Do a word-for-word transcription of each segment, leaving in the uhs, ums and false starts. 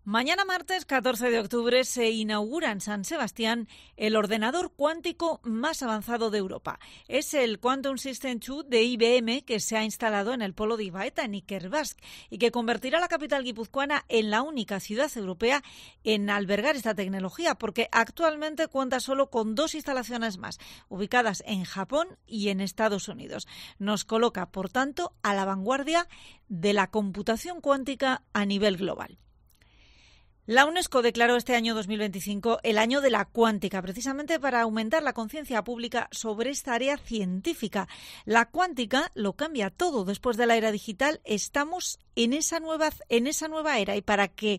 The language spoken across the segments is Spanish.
Mañana martes catorce de octubre se inaugura en San Sebastián el ordenador cuántico más avanzado de Europa. Es el Quantum System dos de I B M que se ha instalado en el polo de Ibaeta, en Ikerbasque, y que convertirá la capital guipuzcoana en la única ciudad europea en albergar esta tecnología, porque actualmente cuenta solo con dos instalaciones más, ubicadas en Japón y en Estados Unidos. Nos coloca, por tanto, a la vanguardia de la computación cuántica a nivel global. La UNESCO declaró este año dos mil veinticinco el año de la cuántica, precisamente para aumentar la conciencia pública sobre esta área científica. La cuántica lo cambia todo. Después de la era digital estamos en esa nueva, en esa nueva era, y para que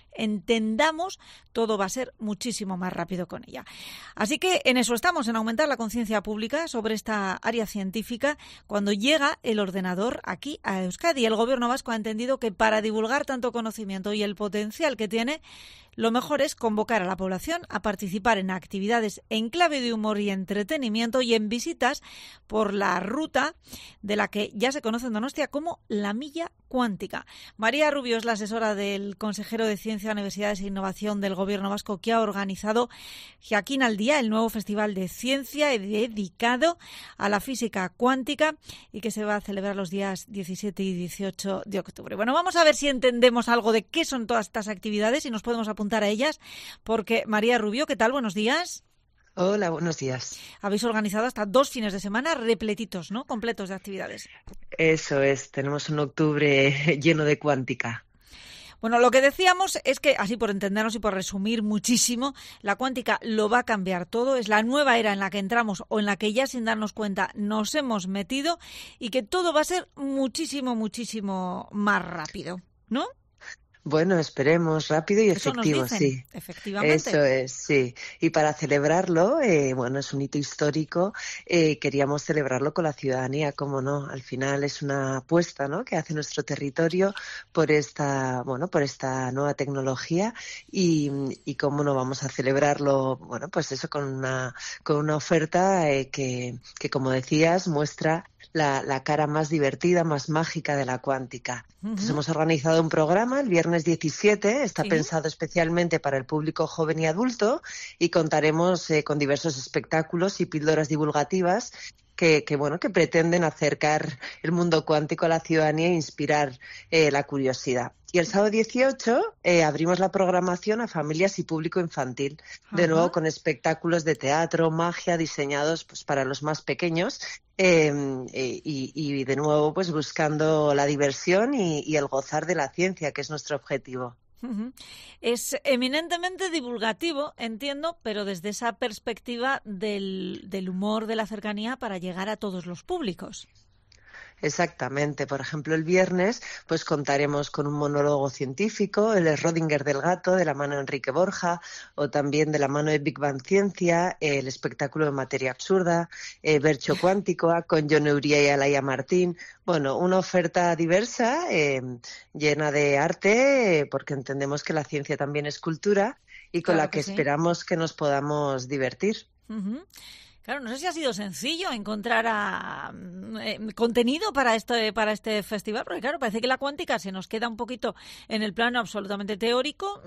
entendamos, todo va a ser muchísimo más rápido con ella. Así que en eso estamos, en aumentar la conciencia pública sobre esta área científica. Cuando llega el ordenador aquí a Euskadi, el gobierno vasco ha entendido que para divulgar tanto conocimiento y el potencial que tiene, lo mejor es convocar a la población a participar en actividades en clave de humor y entretenimiento y en visitas por la ruta de la que ya se conoce en Donostia como la Milla Cuántica. María Rubio es la asesora del consejero de Ciencia, Universidades e Innovación del Gobierno vasco, que ha organizado Jaquín al Día, el nuevo festival de ciencia dedicado a la física cuántica y que se va a celebrar los días diecisiete y dieciocho de octubre. Bueno, vamos a ver si entendemos algo de qué son todas estas actividades y nos podemos apuntar a ellas, porque María Rubio, ¿qué tal? Buenos días. Hola, buenos días. Habéis organizado hasta dos fines de semana repletitos, ¿no? Completos de actividades. Eso es, tenemos un octubre lleno de cuántica. Bueno, lo que decíamos es que, así por entendernos y por resumir muchísimo, la cuántica lo va a cambiar todo. Es la nueva era en la que entramos o en la que ya sin darnos cuenta nos hemos metido, y que todo va a ser muchísimo, muchísimo más rápido, ¿no? Bueno, esperemos, rápido y Eso efectivo, nos dicen, sí. Efectivamente. Eso es, sí. Y para celebrarlo, eh, bueno, es un hito histórico, eh, queríamos celebrarlo con la ciudadanía, cómo no. Al final es una apuesta, ¿no?, que hace nuestro territorio por esta, bueno, por esta nueva tecnología, y, y cómo no vamos a celebrarlo, bueno, pues eso, con una, con una oferta eh, que, que, como decías, muestra La, la cara más divertida, más mágica de la cuántica. Uh-huh. Entonces hemos organizado un programa el viernes diecisiete, está ¿Sí? pensado especialmente para el público joven y adulto, y contaremos eh, con diversos espectáculos y píldoras divulgativas que, que, bueno, que pretenden acercar el mundo cuántico a la ciudadanía e inspirar eh, la curiosidad. Y el sábado dieciocho eh, abrimos la programación a familias y público infantil, de Ajá. nuevo con espectáculos de teatro, magia, diseñados pues para los más pequeños, eh, eh, y, y de nuevo pues buscando la diversión y, y el gozar de la ciencia, que es nuestro objetivo. Uh-huh. Es eminentemente divulgativo, entiendo, pero desde esa perspectiva del, del humor, de la cercanía, para llegar a todos los públicos. Exactamente. Por ejemplo, el viernes pues contaremos con un monólogo científico, el Schrödinger del gato, de la mano de Enrique Borja, o también de la mano de Big Bang Ciencia, el espectáculo de Materia Absurda, eh, Bercho Cuántico, con Jon Uría y Alaia Martín. Bueno, una oferta diversa, eh, llena de arte, eh, porque entendemos que la ciencia también es cultura, y con claro la que, que sí. esperamos que nos podamos divertir. Uh-huh. Claro, no sé si ha sido sencillo encontrar a, eh, contenido para este, para este festival, porque claro, parece que la cuántica se nos queda un poquito en el plano absolutamente teórico.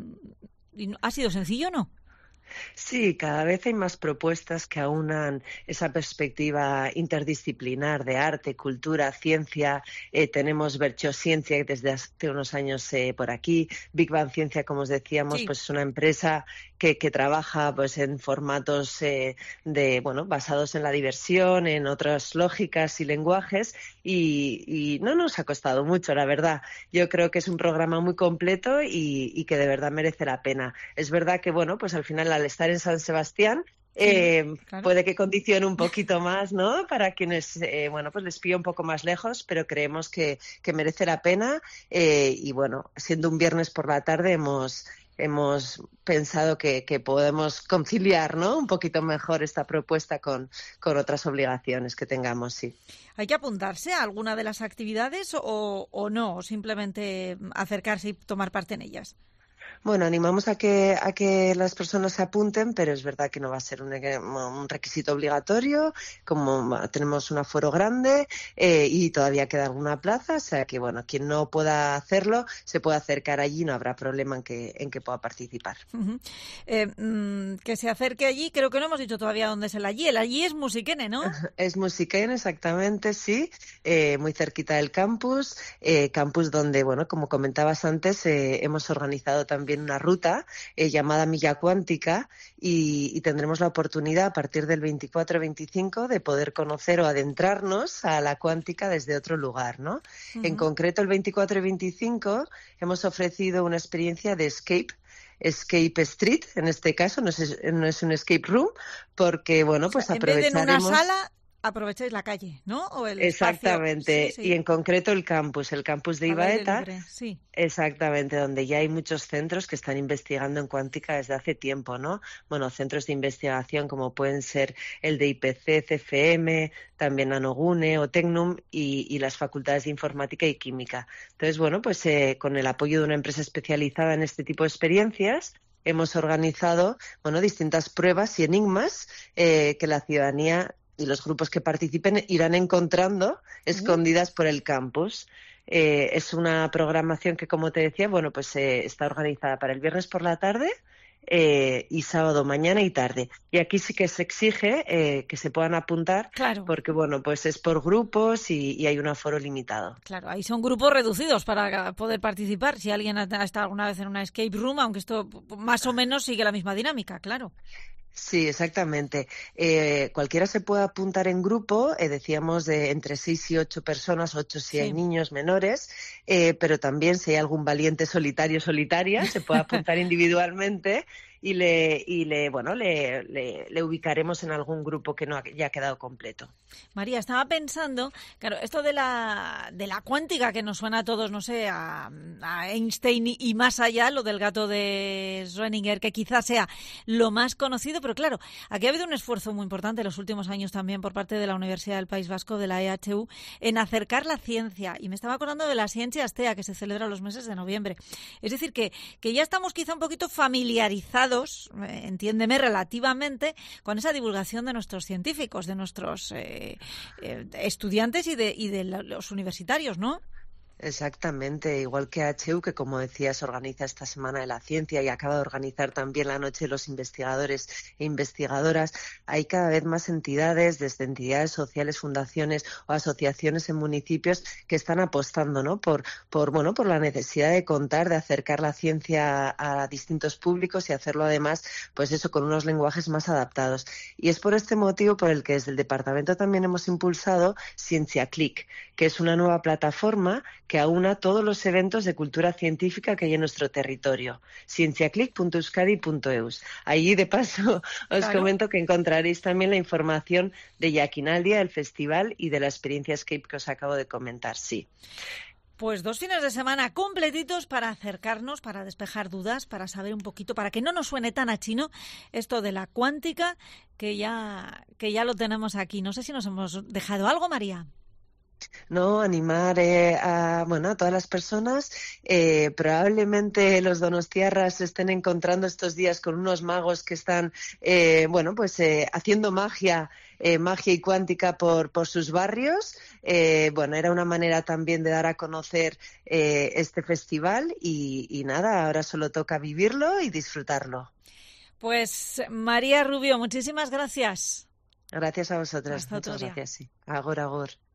¿Y ¿Ha sido sencillo o no? Sí, cada vez hay más propuestas que aunan esa perspectiva interdisciplinar de arte, cultura, ciencia. Eh, tenemos Berchociencia desde hace unos años eh, por aquí. Big Bang Ciencia, como os decíamos, sí. pues es una empresa que, que trabaja pues en formatos eh, de bueno basados en la diversión, en otras lógicas y lenguajes, y, y no nos ha costado mucho, la verdad. Yo creo que es un programa muy completo y, y que de verdad merece la pena. Es verdad que bueno, pues al final al estar en San Sebastián, eh, sí, claro. puede que condicione un poquito más, ¿no?, para quienes, eh, bueno, pues les pilla un poco más lejos, pero creemos que, que merece la pena, eh, y bueno, siendo un viernes por la tarde hemos hemos pensado que, que podemos conciliar, ¿no?, un poquito mejor esta propuesta con, con otras obligaciones que tengamos, sí. ¿Hay que apuntarse a alguna de las actividades o, o no, o simplemente acercarse y tomar parte en ellas? Bueno, animamos a que a que las personas se apunten, pero es verdad que no va a ser un, un requisito obligatorio, como tenemos un aforo grande eh, y todavía queda alguna plaza, o sea que bueno, quien no pueda hacerlo se puede acercar allí, no habrá problema en que en que pueda participar. Uh-huh. Eh, mmm, que se acerque allí, creo que no hemos dicho todavía dónde es el allí. El allí es Musikene, ¿no? Es Musikene, exactamente, sí, eh, muy cerquita del campus, eh, campus donde, bueno, como comentabas antes, eh, hemos organizado también una ruta eh, llamada Milla Cuántica y, y tendremos la oportunidad a partir del veinticuatro veinticinco de poder conocer o adentrarnos a la cuántica desde otro lugar, ¿no? Uh-huh. En concreto, el veinticuatro y veinticinco hemos ofrecido una experiencia de escape Escape Street, en este caso, no es, no es un escape room, porque, bueno, pues o sea, aprovecharemos... En vez de en una sala, aprovecháis la calle, ¿no? O el exactamente, espacio... sí, sí. Y en concreto el campus, el campus de Ibaeta, sí. Exactamente, donde ya hay muchos centros que están investigando en cuántica desde hace tiempo, ¿no? Bueno, centros de investigación como pueden ser el de I P C, C F M, también Nanogune o Tecnum y, y las facultades de informática y química. Entonces, bueno, pues eh, con el apoyo de una empresa especializada en este tipo de experiencias, hemos organizado, bueno, distintas pruebas y enigmas eh, que la ciudadanía y los grupos que participen irán encontrando escondidas por el campus. Eh, es una programación que, como te decía, bueno, pues eh, está organizada para el viernes por la tarde eh, y sábado mañana y tarde. Y aquí sí que se exige eh, que se puedan apuntar, claro. porque, bueno, pues es por grupos y, y hay un aforo limitado. Claro, ahí son grupos reducidos para poder participar. Si alguien ha estado alguna vez en una escape room, aunque esto más o menos sigue la misma dinámica, claro. Sí, exactamente. Eh, cualquiera se puede apuntar en grupo, eh, decíamos de entre seis y ocho personas, ocho si sí. hay niños menores, eh, pero también si hay algún valiente solitario solitaria, se puede apuntar individualmente y le y le bueno le, le, le ubicaremos en algún grupo que no haya quedado completo. María, estaba pensando, claro, esto de la de la cuántica que nos suena a todos, no sé, a, a Einstein y, y más allá, lo del gato de Schrödinger, que quizás sea lo más conocido, pero claro, aquí ha habido un esfuerzo muy importante en los últimos años también por parte de la Universidad del País Vasco, de la E H U, en acercar la ciencia. Y me estaba acordando de la Ciencia Astea, que se celebra los meses de noviembre. Es decir, que, que ya estamos quizá un poquito familiarizados, eh, entiéndeme, relativamente, con esa divulgación de nuestros científicos, de nuestros eh, eh, estudiantes y de, y de los universitarios, ¿no? Exactamente, igual que H U, que como decías organiza esta Semana de la Ciencia y acaba de organizar también la Noche de los Investigadores e Investigadoras, hay cada vez más entidades, desde entidades sociales, fundaciones o asociaciones en municipios que están apostando, ¿no? por, por, bueno, por la necesidad de contar, de acercar la ciencia a distintos públicos y hacerlo además, pues eso, con unos lenguajes más adaptados. Y es por este motivo por el que desde el departamento también hemos impulsado Ciencia Click, que es una nueva plataforma que aúna todos los eventos de cultura científica que hay en nuestro territorio. cienciaclick punto euskadi punto eus. Allí, de paso, os claro. comento que encontraréis también la información de Yakinaldia, el festival y de la experiencia Escape que os acabo de comentar, sí. Pues dos fines de semana completitos para acercarnos, para despejar dudas, para saber un poquito, para que no nos suene tan a chino esto de la cuántica, que ya, que ya lo tenemos aquí. No sé si nos hemos dejado algo, María. No, animar eh, a, bueno, a todas las personas. Eh, probablemente los donostiarras se estén encontrando estos días con unos magos que están, eh, bueno, pues eh, haciendo magia, eh, magia y cuántica por, por sus barrios. Eh, bueno, era una manera también de dar a conocer eh, este festival y, y nada, ahora solo toca vivirlo y disfrutarlo. Pues María Rubio, muchísimas gracias. Gracias a vosotras. Hasta Muchas otro día. gracias. Sí. Agor, agor.